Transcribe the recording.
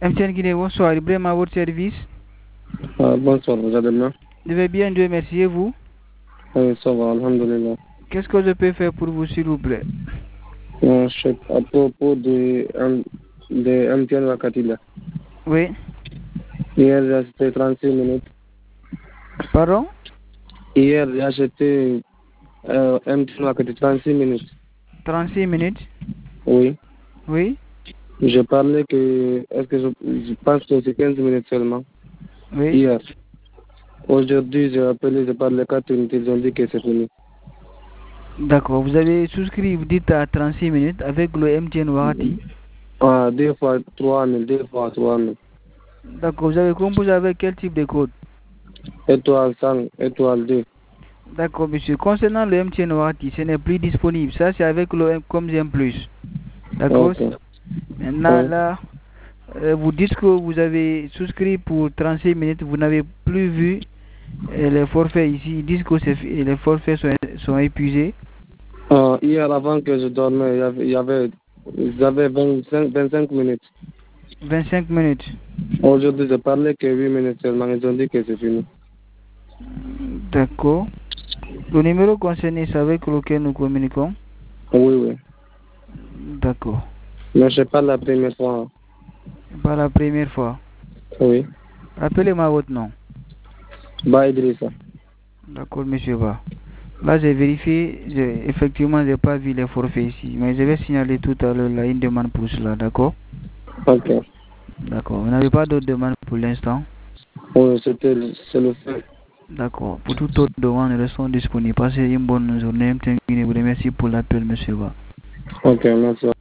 MTN Guinée, bonsoir. Ibrahim à votre service. Bonsoir, vous allez bien? Je vais bien, Dieu merci. Et vous? Oui, ça va, alhamdulillah. Qu'est-ce que je peux faire pour vous, s'il vous plaît? À propos de MTN Wakatila. Oui. Hier, j'ai acheté 36 minutes. Pardon? Hier, j'ai acheté MTN Wakatila 36 minutes. 36 minutes? Oui. Oui. J'ai parlé que, je pense que c'est 15 minutes seulement. Oui. Hier. Aujourd'hui, j'ai appelé, j'ai parlé 4 minutes, ils ont dit que c'est fini. D'accord. Vous avez souscrit, vous dites à 36 minutes avec le MTN Wakati. 2 fois 3 000, 2 fois 3 000. D'accord. Vous avez composé avec quel type de code? Étoile 100, étoile 2. D'accord, monsieur. Concernant le MTN Wakati, ce n'est plus disponible. Ça, c'est avec le Comzien Plus. D'accord? Ok. Maintenant, Oui. là, vous dites que vous avez souscrit pour 36 minutes, vous n'avez plus vu les forfaits ici. Ils disent que les forfaits sont épuisés. Hier, avant que je dormais, j'avais 25 minutes. 25 minutes. Aujourd'hui, j'ai parlé que 8 minutes seulement. Ils ont dit que c'est fini. D'accord. Le numéro concerné, c'est avec lequel nous communiquons? Oui, oui. D'accord. Mais c'est pas la première fois. Pas la première fois. Oui. Rappelez-moi votre nom. Bah, Idrissa. D'accord, monsieur Ba. Là, j'ai vérifié. Effectivement, je n'ai pas vu les forfaits ici. Mais je vais signaler tout à l'heure là, une demande pour cela. D'accord? Ok. D'accord. Vous n'avez pas d'autres demandes pour l'instant? Oui, c'est le fait. D'accord. Pour toute autre demande, nous restons disponibles. Passez une bonne journée. Merci pour l'appel, monsieur Ba. Ok, merci.